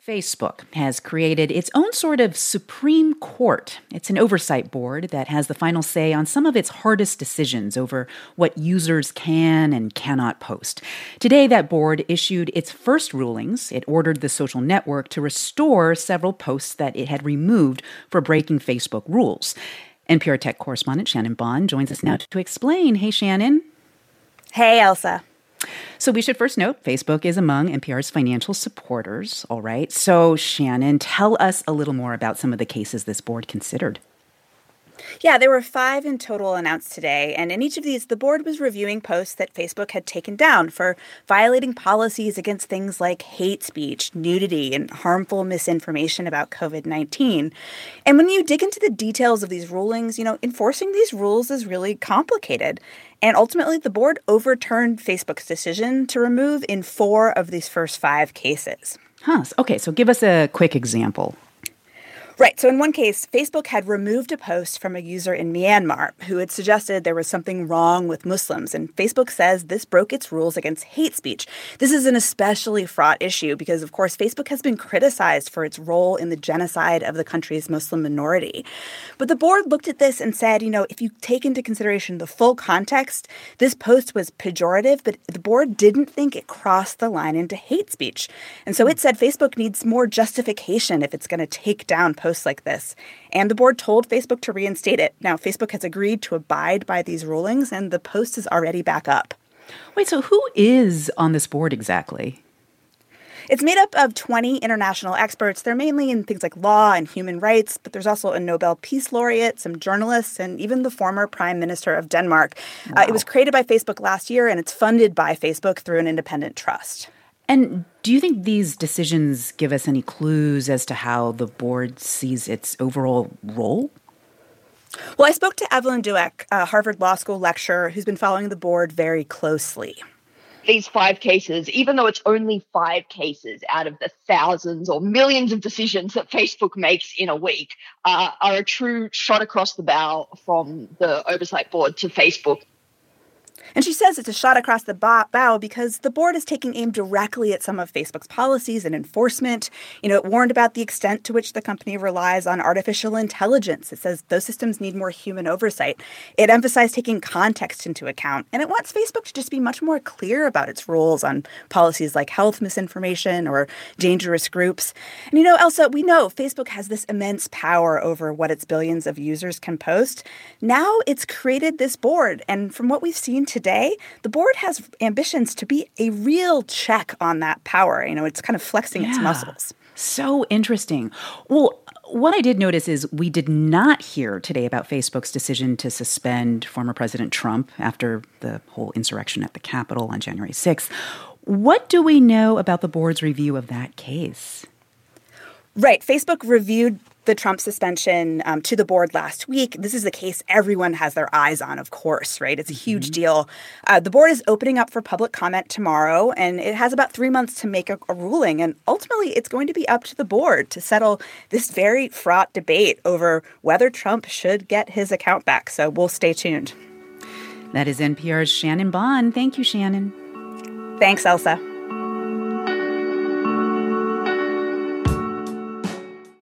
Facebook has created its own sort of Supreme Court. It's an oversight board that has the final say on some of its hardest decisions over what users can and cannot post. Today, that board issued its first rulings. It ordered the social network to restore several posts that it had removed for breaking Facebook rules. NPR tech correspondent Shannon Bond joins us now to explain. Hey, Shannon. Hey, Elsa. So we should first note, Facebook is among NPR's financial supporters, all right? So, Shannon, tell us a little more about some of the cases this board considered. Yeah, there were 5 in total announced today, and in each of these, the board was reviewing posts that Facebook had taken down for violating policies against things like hate speech, nudity, and harmful misinformation about COVID-19. And when you dig into the details of these rulings, enforcing these rules is really complicated. And ultimately, the board overturned Facebook's decision to remove in 4 of these first 5 cases. Okay, so give us a quick example. Right. So in one case, Facebook had removed a post from a user in Myanmar who had suggested there was something wrong with Muslims. And Facebook says this broke its rules against hate speech. This is an especially fraught issue because, of course, Facebook has been criticized for its role in the genocide of the country's Muslim minority. But the board looked at this and said, if you take into consideration the full context, this post was pejorative, but the board didn't think it crossed the line into hate speech. And so it said Facebook needs more justification if it's going to take down posts like this. And the board told Facebook to reinstate it. Now, Facebook has agreed to abide by these rulings, and the post is already back up. Wait, so who is on this board exactly? It's made up of 20 international experts. They're mainly in things like law and human rights, but there's also a Nobel Peace Laureate, some journalists, and even the former Prime Minister of Denmark. Wow. It was created by Facebook last year, and it's funded by Facebook through an independent trust. And do you think these decisions give us any clues as to how the board sees its overall role? Well, I spoke to Evelyn Douek, a Harvard Law School lecturer who's been following the board very closely. These 5 cases, even though it's only 5 cases out of the thousands or millions of decisions that Facebook makes in a week, are a true shot across the bow from the oversight board to Facebook. And she says it's a shot across the bow because the board is taking aim directly at some of Facebook's policies and enforcement. It warned about the extent to which the company relies on artificial intelligence. It says those systems need more human oversight. It emphasized taking context into account. And it wants Facebook to just be much more clear about its rules on policies like health misinformation or dangerous groups. And Elsa, we know Facebook has this immense power over what its billions of users can post. Now it's created this board. And from what we've seen today, the board has ambitions to be a real check on that power. It's kind of flexing its muscles. So interesting. Well, what I did notice is we did not hear today about Facebook's decision to suspend former President Trump after the whole insurrection at the Capitol on January 6th. What do we know about the board's review of that case? Right. Facebook reviewed the Trump suspension to the board last week. This is the case everyone has their eyes on, of course, right? It's a huge deal. The board is opening up for public comment tomorrow, and it has about 3 months to make a ruling. And ultimately, it's going to be up to the board to settle this very fraught debate over whether Trump should get his account back. So we'll stay tuned. That is NPR's Shannon Bond. Thank you, Shannon. Thanks, Elsa.